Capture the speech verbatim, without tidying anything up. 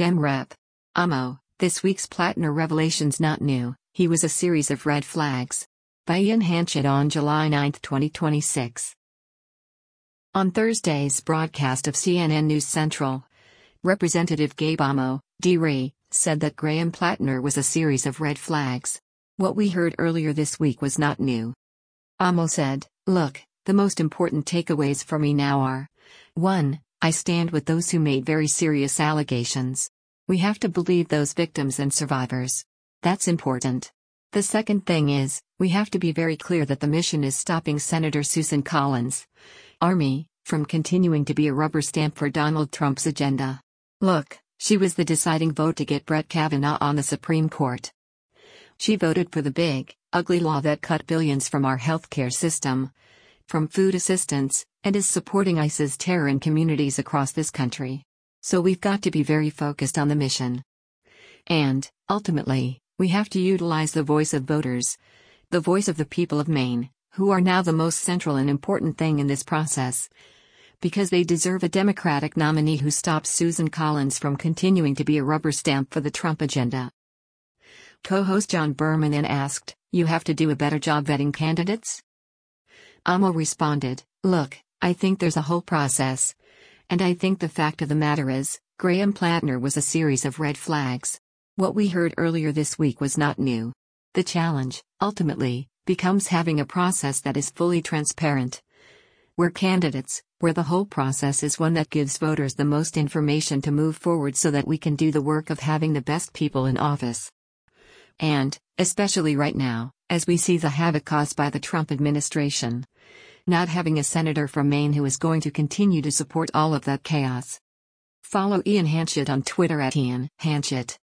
Dem Rep. Amo, this week's Plattner revelation's not new, he was a series of red flags. By Ian Hanchett on July ninth twenty twenty-six. On Thursday's broadcast of C N N News Central, Representative Gabe Amo, D R I, said that Graham Plattner was a series of red flags. What we heard earlier this week was not new. Amo said, "Look, the most important takeaways for me now are: one. I stand with those who made very serious allegations. We have to believe those victims and survivors. That's important. The second thing is, we have to be very clear that the mission is stopping Senator Susan Collins, Army, from continuing to be a rubber stamp for Donald Trump's agenda. Look, she was the deciding vote to get Brett Kavanaugh on the Supreme Court. She voted for the big, ugly law that cut billions from our healthcare system, from food assistance, and is supporting ISIS terror in communities across this country. So we've got to be very focused on the mission. And, ultimately, we have to utilize the voice of voters, the voice of the people of Maine, who are now the most central and important thing in this process, because they deserve a Democratic nominee who stops Susan Collins from continuing to be a rubber stamp for the Trump agenda." Co-host John Berman then asked, "You have to do a better job vetting candidates?" Amo responded, "Look, I think there's a whole process. And I think the fact of the matter is, Graham Plattner was a series of red flags. What we heard earlier this week was not new. The challenge, ultimately, becomes having a process that is fully transparent. Where candidates, where the whole process is one that gives voters the most information to move forward so that we can do the work of having the best people in office. And, especially right now, as we see the havoc caused by the Trump administration, not having a senator from Maine who is going to continue to support all of that chaos." Follow Ian Hanchett on Twitter at Ian Hanchett.